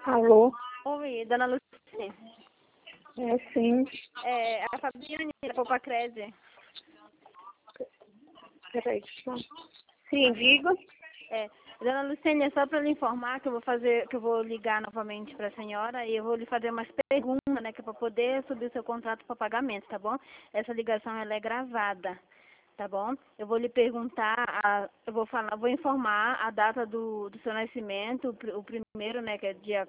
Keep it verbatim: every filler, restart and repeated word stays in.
Alô? Oi, dona Luciene. É sim. É, a Fabiane da Popacrese. Peraí, só. Sim, diga. É, dona Luciene, é só para lhe informar que eu vou fazer, que eu vou ligar novamente para a senhora e eu vou lhe fazer umas perguntas, né, que é para poder subir o seu contrato para pagamento, tá bom? Essa ligação ela é gravada, tá bom? Eu vou lhe perguntar, a, eu vou falar, vou informar a data do, do seu nascimento, o, pr- o primeiro, né, que é dia